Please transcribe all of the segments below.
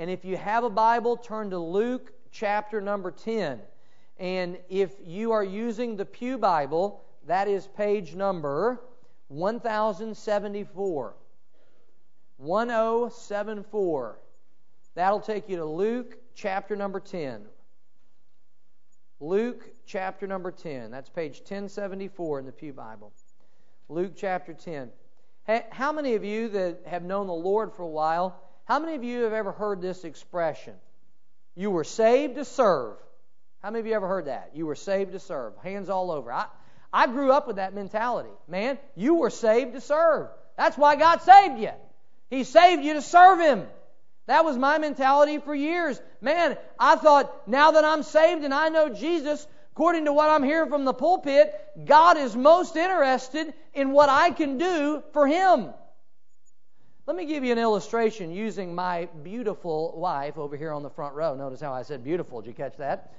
And if you have a Bible, turn to Luke chapter number 10. And if you are using the Pew Bible, that is page number 1074. 1074. That'll take you to Luke chapter number 10. Luke chapter number 10. That's page 1074 in the Pew Bible. Luke chapter 10. Hey, how many of you that have known the Lord for a while, how many of you have ever heard this expression? You were saved to serve. How many of you ever heard that? You were saved to serve. Hands all over. I grew up with that mentality. Man, you were saved to serve. That's why God saved you. He saved you to serve Him. That was my mentality for years. Man, I thought, now that I'm saved and I know Jesus, according to what I'm hearing from the pulpit, God is most interested in what I can do for Him. Let me give you an illustration using my beautiful wife over here on the front row. Notice how I said beautiful. Did you catch that?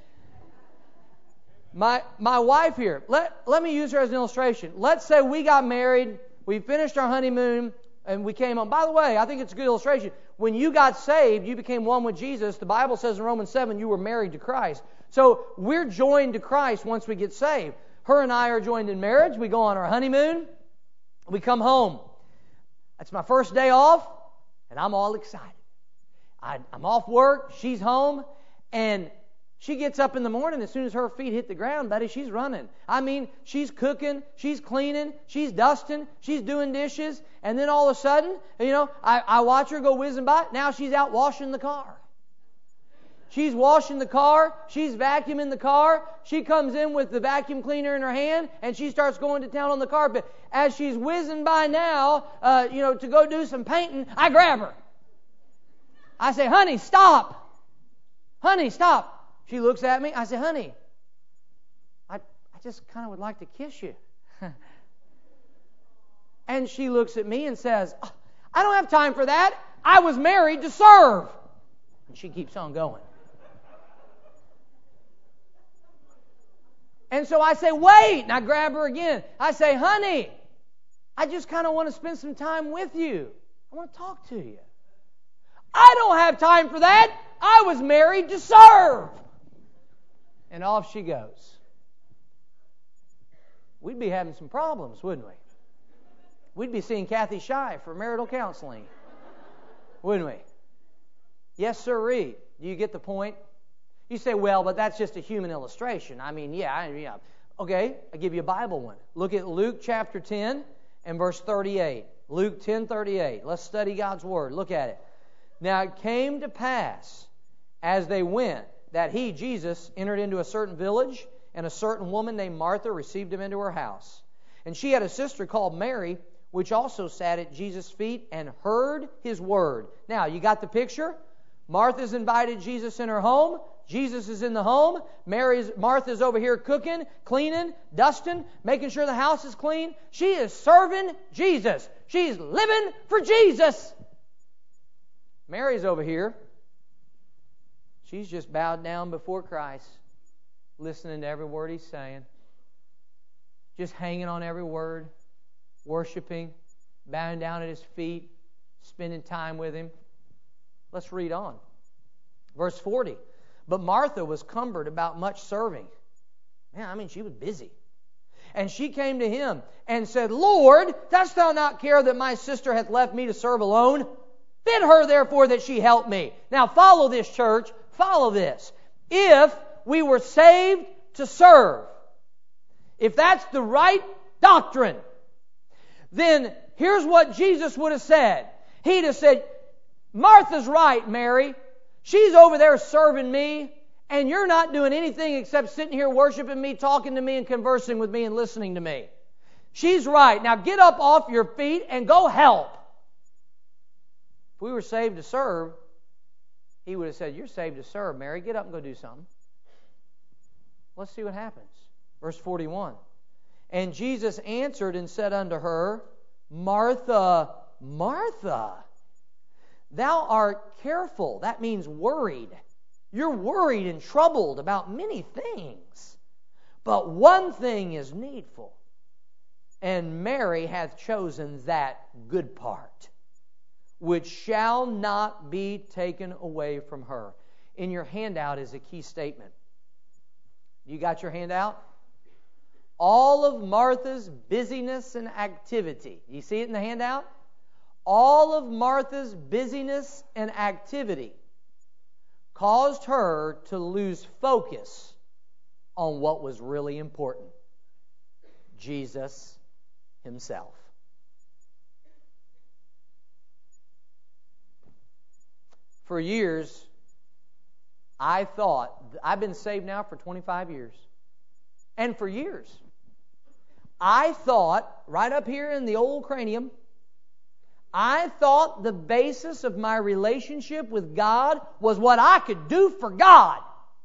My wife here, let me use her as an illustration. Let's say we got married, we finished our honeymoon, and we came home. By the way, I think it's a good illustration. When you got saved, you became one with Jesus. The Bible says in Romans 7, you were married to Christ. So we're joined to Christ once we get saved. Her and I are joined in marriage. We go on our honeymoon. We come home. That's my first day off, and I'm all excited. I'm off work. She's home, and she gets up in the morning. As soon as her feet hit the ground, buddy, she's running. I mean, she's cooking, she's cleaning, she's dusting, she's doing dishes. And then all of a sudden, I watch her go whizzing by. Now she's out washing the car. She's washing the car. She's vacuuming the car. She comes in with the vacuum cleaner in her hand, and she starts going to town on the carpet. As she's whizzing by now, to go do some painting, I grab her. I say, honey, stop. Honey, stop. She looks at me. I say, honey, I just kind of would like to kiss you. And she looks at me and says, I don't have time for that. I was married to serve. And she keeps on going. And so I say, wait. And I grab her again. I say, honey, I just kind of want to spend some time with you. I want to talk to you. I don't have time for that. I was married to serve. And off she goes. We'd be having some problems, wouldn't we? We'd be seeing Kathy Shy for marital counseling, wouldn't we? Yes, sirree. Do you get the point? You say, well, but that's just a human illustration. I mean, yeah. Okay, I'll give you a Bible one. Look at Luke chapter 10 and verse 38. Luke 10:38. Let's study God's Word. Look at it. Now it came to pass, as they went, that he, Jesus, entered into a certain village, and a certain woman named Martha received him into her house. And she had a sister called Mary, which also sat at Jesus' feet and heard his word. Now, you got the picture? Martha's invited Jesus in her home. Jesus is in the home. Martha's over here cooking, cleaning, dusting, making sure the house is clean. She is serving Jesus. She's living for Jesus. Mary's over here. She's just bowed down before Christ, listening to every word He's saying, just hanging on every word, worshiping, bowing down at His feet, spending time with Him. Let's read on. Verse 40. But Martha was cumbered about much serving. Man, she was busy. And she came to Him and said, Lord, dost Thou not care that my sister hath left me to serve alone? Bid her, therefore, that she help me. Now, follow this, church. Follow this. If we were saved to serve, if that's the right doctrine, then here's what Jesus would have said. He'd have said, Martha's right, Mary. She's over there serving me, and you're not doing anything except sitting here worshiping me, talking to me, and conversing with me and listening to me. She's right. Now get up off your feet and go help. If we were saved to serve, He would have said, you're saved to serve, Mary. Get up and go do something. Let's see what happens. Verse 41. And Jesus answered and said unto her, Martha, Martha, thou art careful. That means worried. You're worried and troubled about many things. But one thing is needful. And Mary hath chosen that good part, which shall not be taken away from her. In your handout is a key statement. You got your handout? All of Martha's busyness and activity. You see it in the handout? All of Martha's busyness and activity caused her to lose focus on what was really important. Jesus Himself. For years, I thought, I've been saved now for 25 years. And for years, I thought, right up here in the old cranium, I thought the basis of my relationship with God was what I could do for God.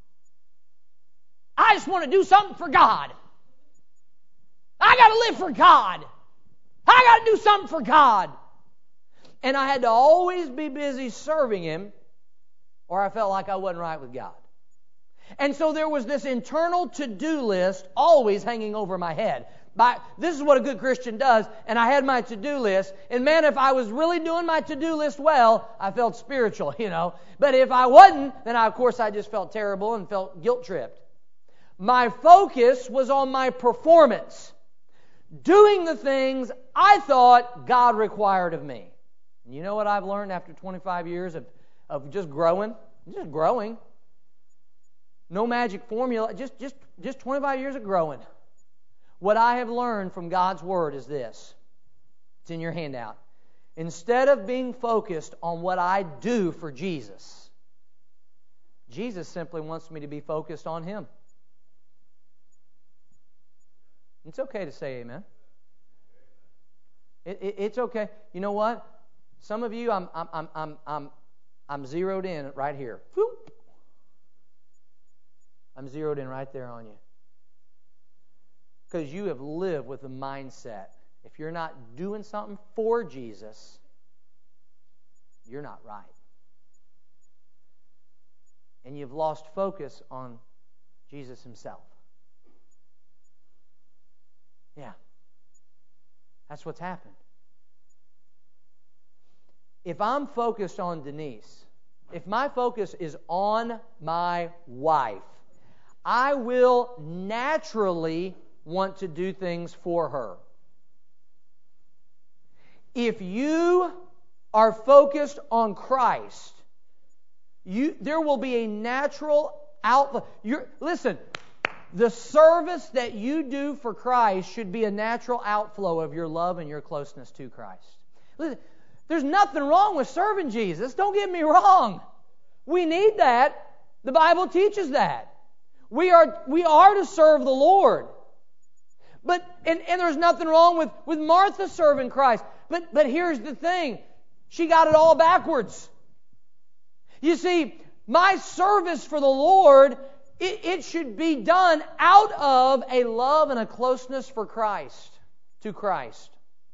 I just want to do something for God. I got to live for God. I got to do something for God. And I had to always be busy serving Him, or I felt like I wasn't right with God. And so there was this internal to-do list always hanging over my head. This is what a good Christian does, and I had my to-do list, and man, if I was really doing my to-do list well, I felt spiritual, But if I wasn't, then of course I just felt terrible and felt guilt-tripped. My focus was on my performance, doing the things I thought God required of me. And you know what I've learned after 25 years of just growing? Just growing. No magic formula, just 25 years of growing. What I have learned from God's Word is this. It's in your handout. Instead of being focused on what I do for Jesus, Jesus simply wants me to be focused on Him. It's okay to say amen. It's okay. You know what? Some of you, I'm zeroed in right here. Whoop. I'm zeroed in right there on you. Because you have lived with the mindset, if you're not doing something for Jesus, you're not right. And you've lost focus on Jesus Himself. Yeah. That's what's happened. If I'm focused on Denise, if my focus is on my wife, I will naturally want to do things for her. If you are focused on Christ, there will be a natural outlet. Listen, the service that you do for Christ should be a natural outflow of your love and your closeness to Christ. Listen, there's nothing wrong with serving Jesus. Don't get me wrong. We need that. The Bible teaches that. We are to serve the Lord. But and there's nothing wrong with Martha serving Christ. But here's the thing. She got it all backwards. You see, my service for the Lord, it should be done out of a love and a closeness for Christ, to Christ.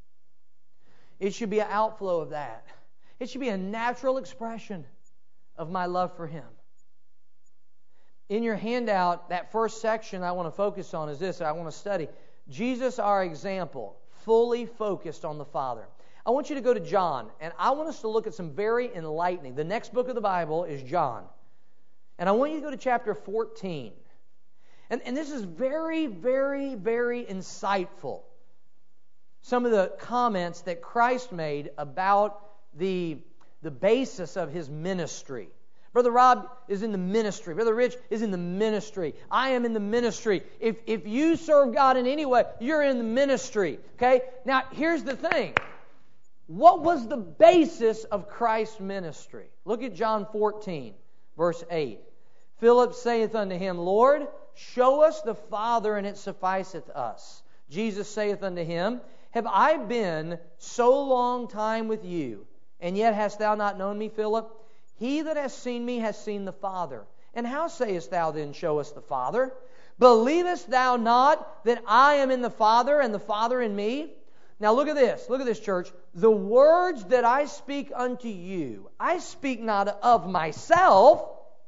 It should be an outflow of that. It should be a natural expression of my love for Him. In your handout, that first section I want to focus on is this, I want to study. Jesus, our example, fully focused on the Father. I want you to go to John, and I want us to look at some very enlightening. The next book of the Bible is John. And I want you to go to chapter 14. And this is very, very, very insightful. Some of the comments that Christ made about the basis of His ministry. Brother Rob is in the ministry. Brother Rich is in the ministry. I am in the ministry. If you serve God in any way, you're in the ministry. Okay? Now, here's the thing. What was the basis of Christ's ministry? Look at John 14, verse 8. Philip saith unto Him, Lord, show us the Father, and it sufficeth us. Jesus saith unto him, Have I been so long time with you, and yet hast thou not known me, Philip? He that has seen me has seen the Father. And how sayest thou then, show us the Father? Believest thou not that I am in the Father, and the Father in me? Now look at this. Look at this, church. The words that I speak unto you, I speak not of myself,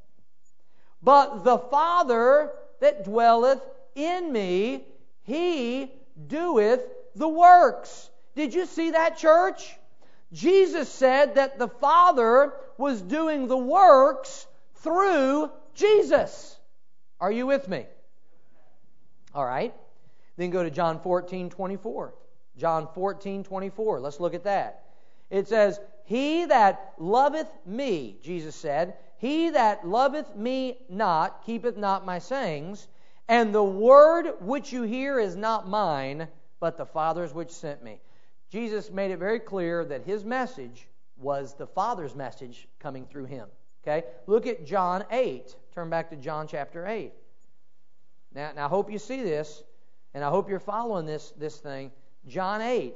but the Father that dwelleth in me, He doeth the works. Did you see that, church? Jesus said that the Father was doing the works through Jesus. Are you with me? All right. Then go to John 14:24. John 14:24. Let's look at that. It says, He that loveth me, Jesus said, he that loveth me not, keepeth not my sayings, and the word which you hear is not mine, but the Father's which sent me. Jesus made it very clear that His message was the Father's message coming through Him. Okay? Look at John 8. Turn back to John chapter 8. Now I hope you see this, and I hope you're following this thing. John 8.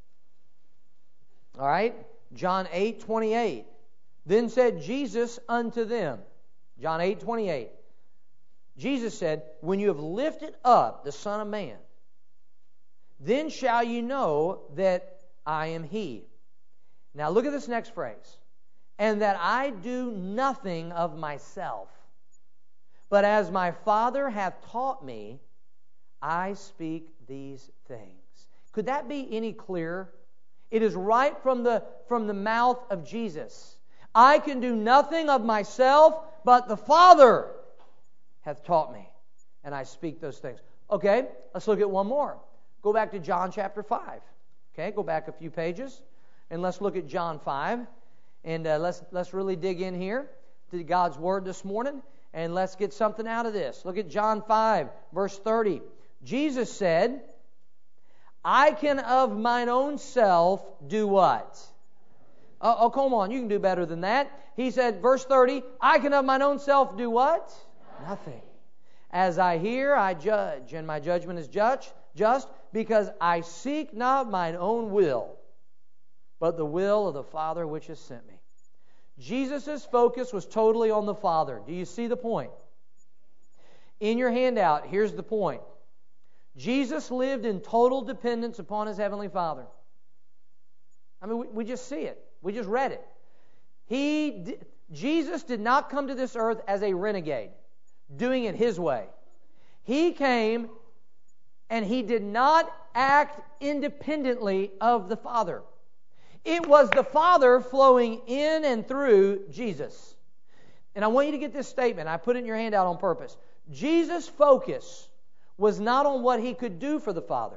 All right? John 8:28. Then said Jesus unto them, John 8:28. Jesus said, When you have lifted up the Son of Man, then shall you know that I am He. Now look at this next phrase. And that I do nothing of myself, but as my Father hath taught me, I speak these things. Could that be any clearer? It is right from the mouth of Jesus. I can do nothing of myself, but the Father hath taught me, and I speak those things. Okay, let's look at one more. Go back to John chapter 5. Okay, go back a few pages, and let's look at John 5. And let's really dig in here to God's Word this morning, and let's get something out of this. Look at John 5, verse 30. Jesus said, I can of mine own self do what? Oh, come on, you can do better than that. He said, verse 30, I can of mine own self do what? Nothing. As I hear, I judge, and my judgment is just because I seek not mine own will, but the will of the Father which has sent me. Jesus' focus was totally on the Father. Do you see the point? In your handout, here's the point. Jesus lived in total dependence upon His Heavenly Father. I mean, we just see it. We just read it. Jesus did not come to this earth as a renegade, doing it His way. He came and He did not act independently of the Father. It was the Father flowing in and through Jesus. And I want you to get this statement. I put it in your handout on purpose. Jesus' focus was not on what He could do for the Father,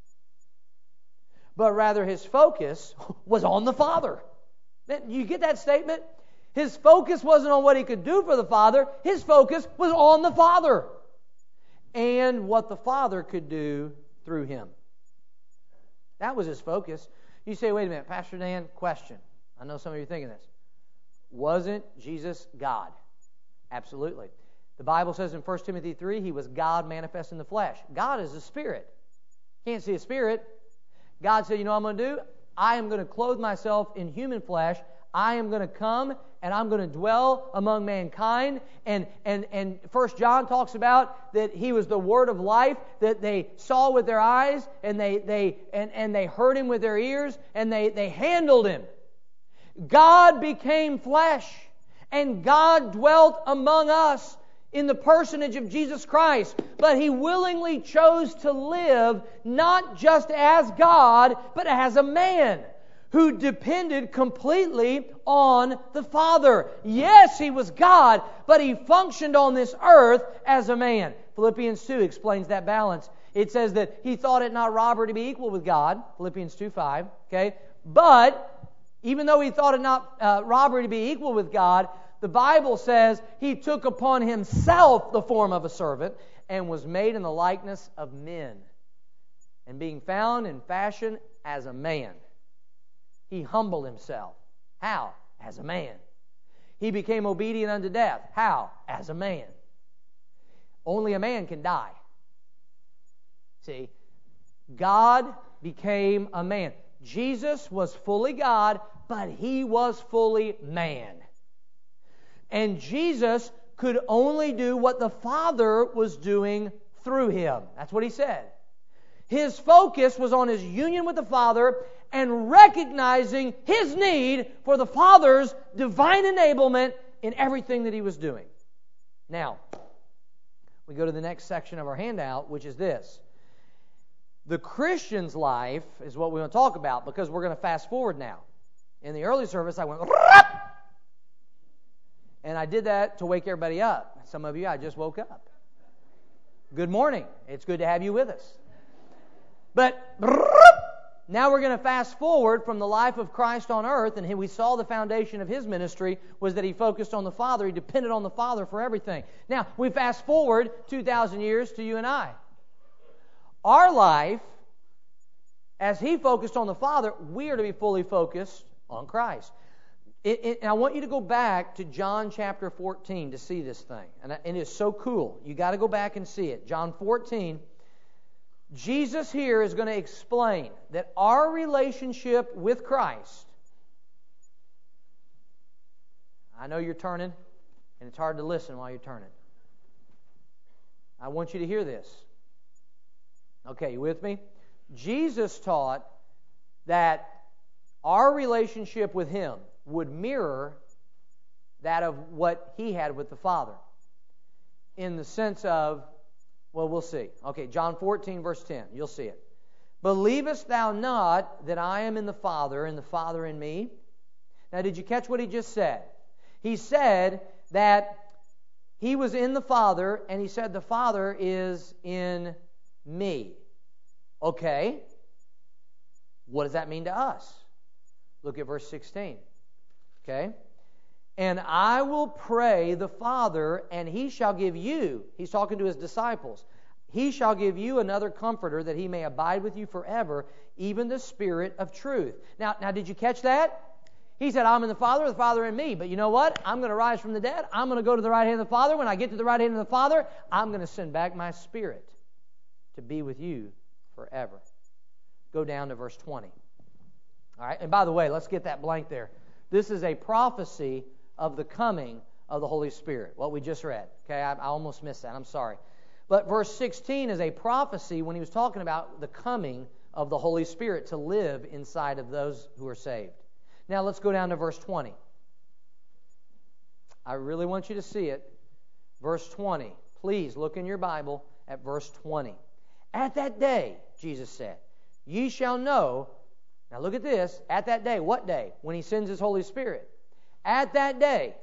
but rather His focus was on the Father. You get that statement? His focus wasn't on what He could do for the Father. His focus was on the Father and what the Father could do through Him. That was His focus. You say, wait a minute, Pastor Dan, question. I know some of you are thinking this. Wasn't Jesus God? Absolutely. The Bible says in 1 Timothy 3, He was God manifest in the flesh. God is a spirit. Can't see a spirit. God said, you know what I'm going to do? I am going to clothe myself in human flesh. I am going to come and I'm going to dwell among mankind. And 1 John talks about that He was the Word of life that they saw with their eyes and they heard Him with their ears and they handled Him. God became flesh and God dwelt among us in the personage of Jesus Christ. But He willingly chose to live not just as God, but as a man who depended completely on the Father. Yes, He was God, but He functioned on this earth as a man. Philippians 2 explains that balance. It says that He thought it not robbery to be equal with God. Philippians 2:5. Okay? But even though He thought it not robbery to be equal with God, the Bible says He took upon Himself the form of a servant and was made in the likeness of men. And being found in fashion as a man, He humbled Himself. How? As a man. He became obedient unto death. How? As a man. Only a man can die. See, God became a man. Jesus was fully God, but He was fully man. And Jesus could only do what the Father was doing through Him. That's what He said. His focus was on His union with the Father and recognizing His need for the Father's divine enablement in everything that He was doing. Now, we go to the next section of our handout, which is this. The Christian's life is what we want to talk about because we're going to fast forward now. In the early service, I went, and I did that to wake everybody up. Some of you, I just woke up. Good morning. It's good to have you with us. But now we're going to fast forward from the life of Christ on earth, and we saw the foundation of His ministry was that He focused on the Father. He depended on the Father for everything. Now, we fast forward 2,000 years to you and I. Our life, as He focused on the Father, we are to be fully focused on Christ. And I want you to go back to John chapter 14 to see this thing. And it is so cool. You got to go back and see it. John 14. Jesus here is going to explain that our relationship with Christ. I know you're turning, and it's hard to listen while you're turning. I want you to hear this. Okay, you with me? Jesus taught that our relationship with Him would mirror that of what He had with the Father. In the sense of, well, we'll see. Okay, John 14, verse 10. You'll see it. Believest thou not that I am in the Father, and the Father in me? Now, did you catch what He just said? He said that He was in the Father, and He said the Father is in me. Okay. What does that mean to us? Look at verse 16. Okay? And I will pray the Father, and He shall give you, He's talking to His disciples, He shall give you another comforter that He may abide with you forever, even the Spirit of truth. Now, did you catch that? He said, I'm in the Father in me. But you know what? I'm going to rise from the dead. I'm going to go to the right hand of the Father. When I get to the right hand of the Father, I'm going to send back my Spirit to be with you forever. Go down to verse 20. All right, and by the way, let's get that blank there. This is a prophecy of the coming of the Holy Spirit, what we just read. Okay, I almost missed that. I'm sorry. But verse 16 is a prophecy when he was talking about the coming of the Holy Spirit to live inside of those who are saved. Now let's go down to verse 20. I really want you to see it. Verse 20. Please look in your Bible at verse 20. At that day, Jesus said, ye shall know. Now look at this. At that day. What day? When He sends His Holy Spirit. At that day,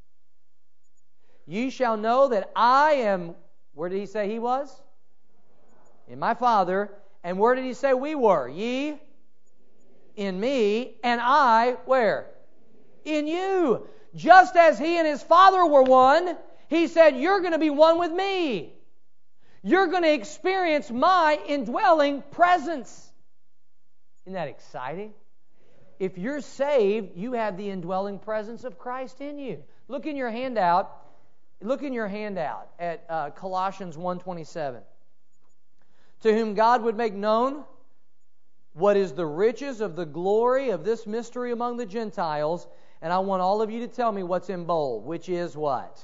ye shall know that I am, where did He say He was? In my Father. And where did He say we were? Ye in me, and I, where? In you. Just as He and His Father were one, He said, you're going to be one with me. You're going to experience my indwelling presence. Isn't that exciting? If you're saved, you have the indwelling presence of Christ in you. Look in your handout. Look in your handout at Colossians 1:27. To whom God would make known what is the riches of the glory of this mystery among the Gentiles. And I want all of you to tell me what's in bold, which is what?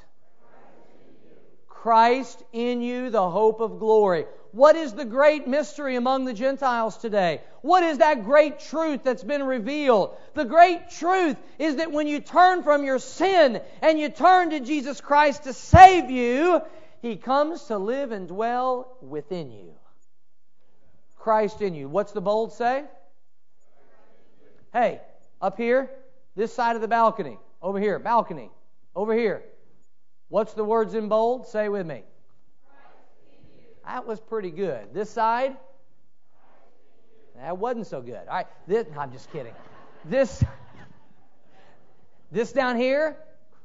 Christ in you, the hope of glory. What is the great mystery among the Gentiles today? What is that great truth that's been revealed? The great truth is that when you turn from your sin and you turn to Jesus Christ to save you, He comes to live and dwell within you. Christ in you. What's the bold say? Hey, up here, this side of the balcony. Over here, balcony. Over here. What's the words in bold? Say with me. That was pretty good. This side? That wasn't so good. All right, I'm just kidding. This down here?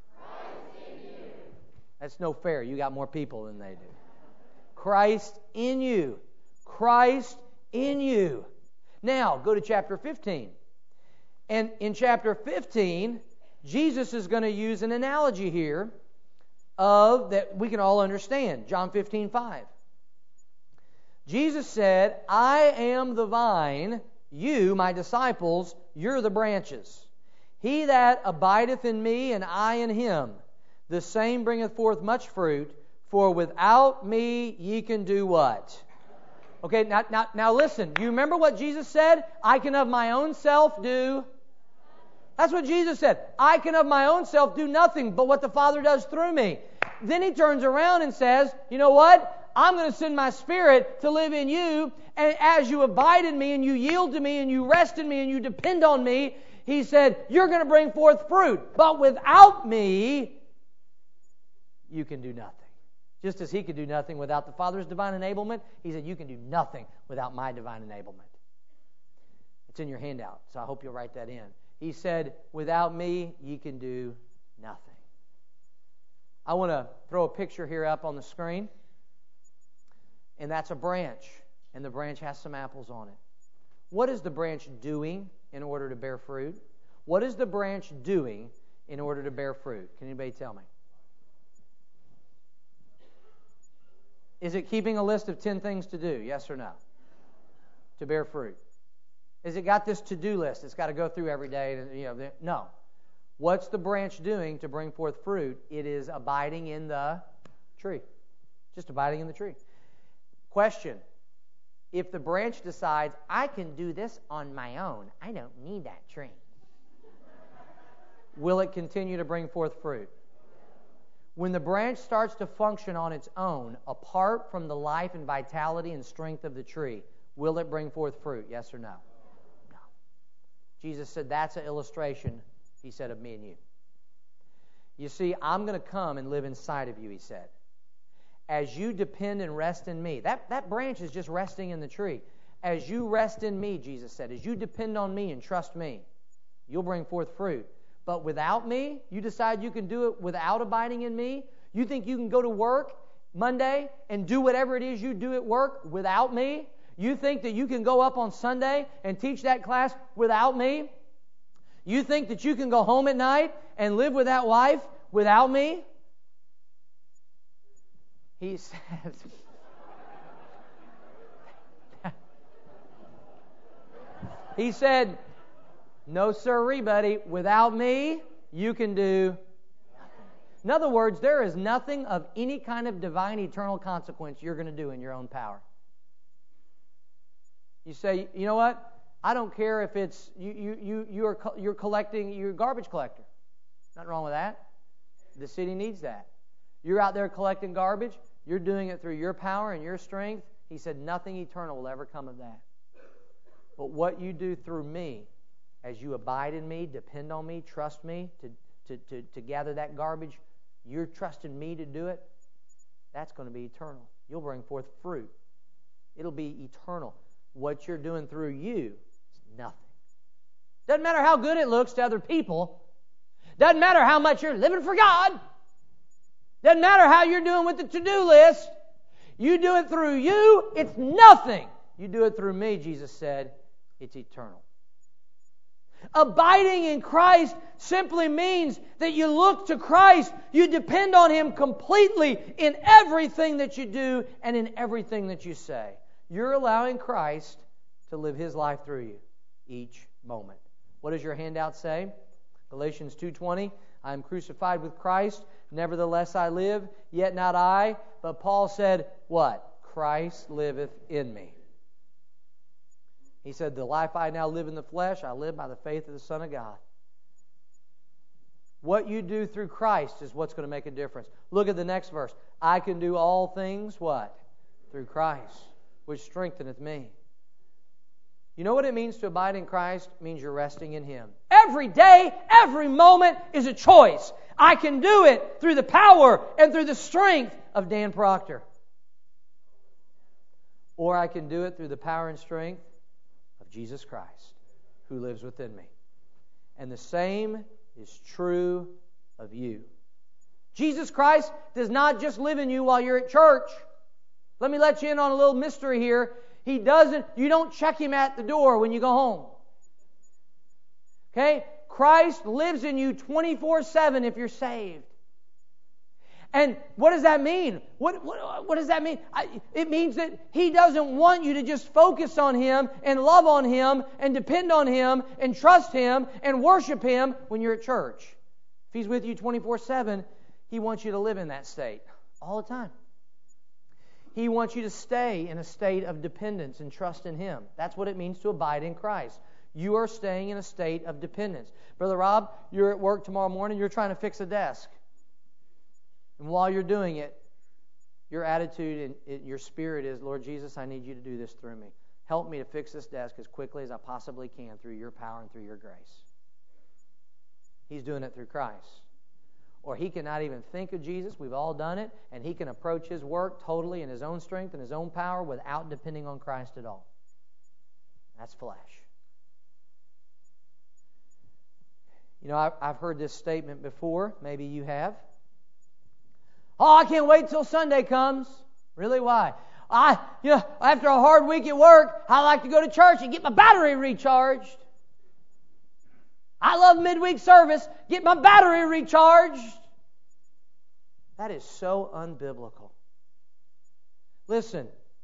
That's no fair. You got more people than they do. Christ in you. Christ in you. Now, go to chapter 15. And in chapter 15, Jesus is going to use an analogy here of that we can all understand. John 15:5. Jesus said, I am the vine, you, my disciples, you're the branches. He that abideth in me and I in him, the same bringeth forth much fruit, for without me ye can do what? Okay, now listen. Do you remember what Jesus said? I can of my own self do. That's what Jesus said. I can of my own self do nothing but what the Father does through me. Then He turns around and says, you know what? I'm going to send my Spirit to live in you, and as you abide in me and you yield to me and you rest in me and you depend on me, He said, you're going to bring forth fruit. But without me, you can do nothing. Just as He could do nothing without the Father's divine enablement, He said, you can do nothing without my divine enablement. It's in your handout, so I hope you'll write that in. He said, without me, ye can do nothing. I want to throw a picture here up on the screen. And that's a branch. And the branch has some apples on it. What is the branch doing in order to bear fruit? What is the branch doing in order to bear fruit? Can anybody tell me? Is it keeping a list of 10 things to do? Yes or no? To bear fruit. Has it got this to-do list it's got to go through every day? No. What's the branch doing to bring forth fruit? It is abiding in the tree. Just abiding in the tree. Question. If the branch decides, I can do this on my own, I don't need that tree, will it continue to bring forth fruit? When the branch starts to function on its own, apart from the life and vitality and strength of the tree, will it bring forth fruit? Yes or no? No. Jesus said, that's an illustration, He said, of me and you. You see, I'm going to come and live inside of you, He said. As you depend and rest in me. That branch is just resting in the tree. As you rest in me, Jesus said, as you depend on me and trust me, you'll bring forth fruit. But without me, you decide you can do it without abiding in me? You think you can go to work Monday and do whatever it is you do at work without me? You think that you can go up on Sunday and teach that class without me? You think that you can go home at night and live with that wife without me? He says, He said, no sirree, buddy. Without me, you can do nothing. In other words, there is nothing of any kind of divine eternal consequence you're going to do in your own power. You say, you know what? I don't care if it's you're collecting, you're a garbage collector. Nothing wrong with that. The city needs that. You're out there collecting garbage. You're doing it through your power and your strength. He said nothing eternal will ever come of that. But what you do through me, as you abide in me, depend on me, trust me to gather that garbage, you're trusting me to do it, that's going to be eternal. You'll bring forth fruit. It'll be eternal. What you're doing through you is nothing. Doesn't matter how good it looks to other people. Doesn't matter how much you're living for God. Doesn't matter how you're doing with the to-do list. You do it through you, it's nothing. You do it through me, Jesus said, it's eternal. Abiding in Christ simply means that you look to Christ. You depend on Him completely in everything that you do and in everything that you say. You're allowing Christ to live His life through you each moment. What does your handout say? Galatians 2:20, I am crucified with Christ. Nevertheless I live, yet not I. But Paul said, what? Christ liveth in me. He said, the life I now live in the flesh, I live by the faith of the Son of God. What you do through Christ is what's going to make a difference. Look at the next verse. I can do all things, what? Through Christ, which strengtheneth me. You know what it means to abide in Christ? It means you're resting in Him. Every day, every moment is a choice. I can do it through the power and through the strength of Dan Proctor. Or I can do it through the power and strength of Jesus Christ, who lives within me. And the same is true of you. Jesus Christ does not just live in you while you're at church. Let me let you in on a little mystery here. You don't check Him at the door when you go home. Okay? Christ lives in you 24/7 if you're saved. And what does that mean? What does that mean? It means that He doesn't want you to just focus on Him and love on Him and depend on Him and trust Him and worship Him when you're at church. If He's with you 24/7, He wants you to live in that state all the time. He wants you to stay in a state of dependence and trust in Him. That's what it means to abide in Christ. You are staying in a state of dependence. Brother Rob, you're at work tomorrow morning, you're trying to fix a desk. And while you're doing it, your attitude and your spirit is, Lord Jesus, I need you to do this through me. Help me to fix this desk as quickly as I possibly can through your power and through your grace. he's doing it through Christ. Or he cannot even think of Jesus. We've all done it. And he can approach his work totally in his own strength and his own power without depending on Christ at all. That's flesh. You know, I've heard this statement before. Maybe you have. Oh, I can't wait till Sunday comes. Really? Why? After a hard week at work, I like to go to church and get my battery recharged. I love midweek service. Get my battery recharged. That is so unbiblical. Listen,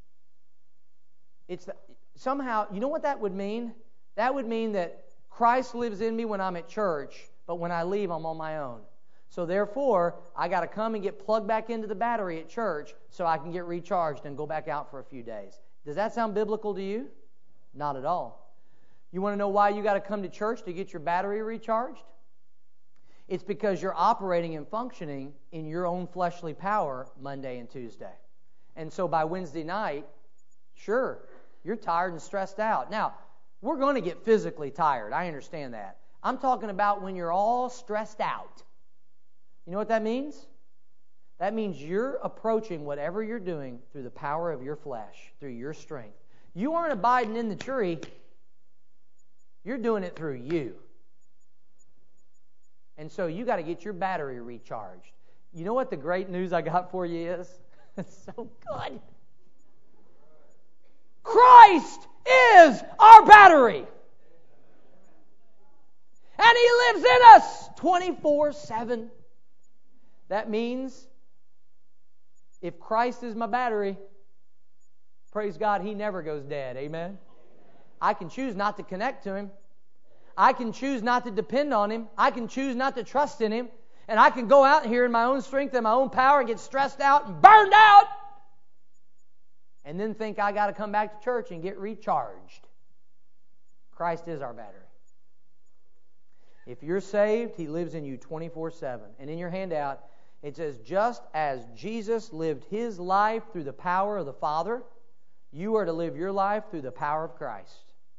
somehow, you know what that would mean? That would mean that Christ lives in me when I'm at church, but when I leave, I'm on my own. So therefore, I got to come and get plugged back into the battery at church so I can get recharged and go back out for a few days. Does that sound biblical to you? Not at all. You want to know why you got to come to church to get your battery recharged? It's because you're operating and functioning in your own fleshly power Monday and Tuesday. And so by Wednesday night, sure, you're tired and stressed out. Now, we're going to get physically tired. I understand that. I'm talking about when you're all stressed out. You know what that means? That means you're approaching whatever you're doing through the power of your flesh, through your strength. You aren't abiding in the tree. You're doing it through you. And so you got to get your battery recharged. You know what the great news I got for you is? It's so good. Christ is our battery. And He lives in us 24/7. That means if Christ is my battery, praise God, He never goes dead. Amen? I can choose not to connect to Him. I can choose not to depend on Him. I can choose not to trust in Him. And I can go out here in my own strength and my own power and get stressed out and burned out. And then think I got to come back to church and get recharged. Christ is our battery. If you're saved, He lives in you 24/7. And in your handout, it says, just as Jesus lived His life through the power of the Father, you are to live your life through the power of Christ.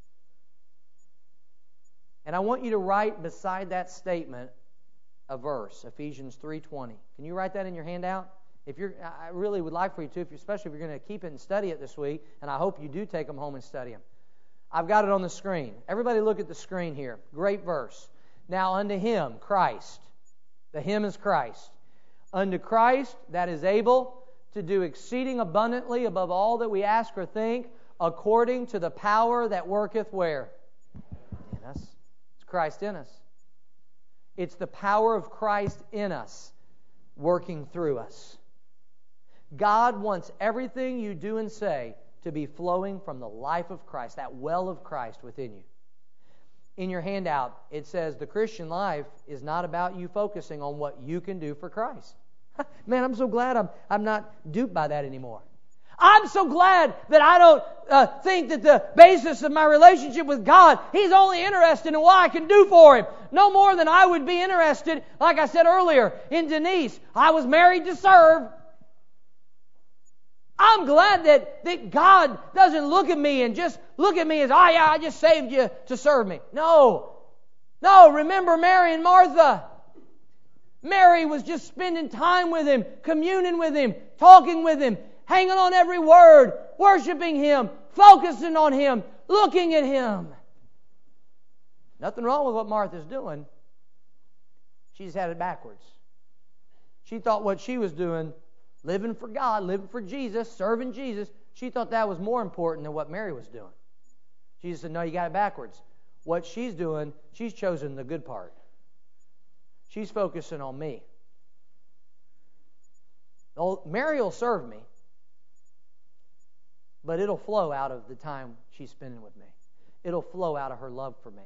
And I want you to write beside that statement a verse, Ephesians 3:20. Can you write that in your handout? I really would like for you to, especially if you're going to keep it and study it this week, and I hope you do take them home and study them. I've got it on the screen. Everybody look at the screen here. Great verse. Now unto Him, Christ. The Him is Christ. Unto Christ that is able to do exceeding abundantly above all that we ask or think, according to the power that worketh where? In us. It's Christ in us. It's the power of Christ in us, working through us. God wants everything you do and say to be flowing from the life of Christ, that well of Christ within you. In your handout, it says the Christian life is not about you focusing on what you can do for Christ. Man, I'm so glad I'm not duped by that anymore. I'm so glad that I don't think that the basis of my relationship with God, He's only interested in what I can do for Him. No more than I would be interested, like I said earlier, in Denise. I was married to serve. I'm glad that God doesn't look at me and just look at me as, oh yeah, I just saved you to serve me. No, remember Mary and Martha. Mary was just spending time with Him, communing with Him, talking with Him, hanging on every word, worshiping Him, focusing on Him, looking at Him. Nothing wrong with what Martha's doing. She's had it backwards. She thought what she was doing, living for God, living for Jesus, serving Jesus, she thought that was more important than what Mary was doing. Jesus said, no, you got it backwards. What she's doing, she's chosen the good part. She's focusing on me. Mary will serve me, but it'll flow out of the time she's spending with me. It'll flow out of her love for me.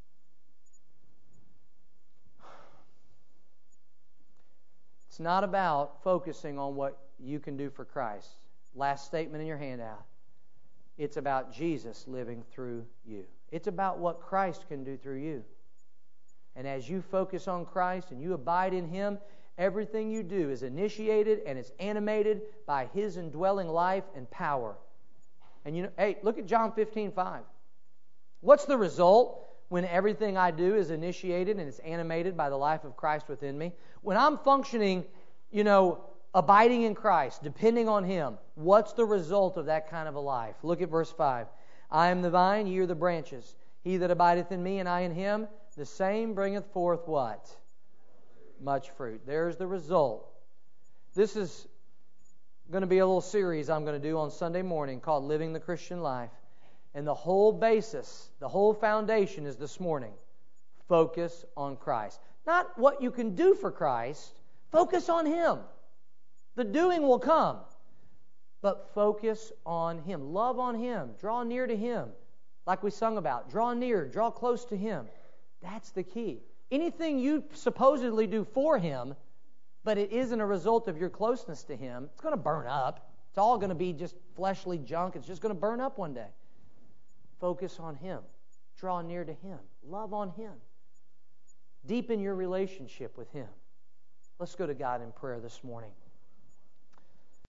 It's not about focusing on what you can do for Christ. Last statement in your handout. It's about Jesus living through you. It's about what Christ can do through you. And as you focus on Christ and you abide in Him, everything you do is initiated and it's animated by His indwelling life and power. And hey, look at John 15:5. What's the result when everything I do is initiated and it's animated by the life of Christ within me. When I'm functioning, abiding in Christ, depending on Him, what's the result of that kind of a life? Look at verse 5. I am the vine, ye are the branches. He that abideth in me, and I in him, the same bringeth forth what? Much fruit. There's the result. This is going to be a little series I'm going to do on Sunday morning called Living the Christian Life. And the whole basis, the whole foundation is this morning. Focus on Christ. Not what you can do for Christ. Focus on Him. The doing will come. But focus on Him. Love on Him. Draw near to Him. Like we sung about. Draw near. Draw close to Him. That's the key. Anything you supposedly do for Him, but it isn't a result of your closeness to Him, it's going to burn up. It's all going to be just fleshly junk. It's just going to burn up one day. Focus on Him. Draw near to Him. Love on Him. Deepen your relationship with Him. Let's go to God in prayer this morning.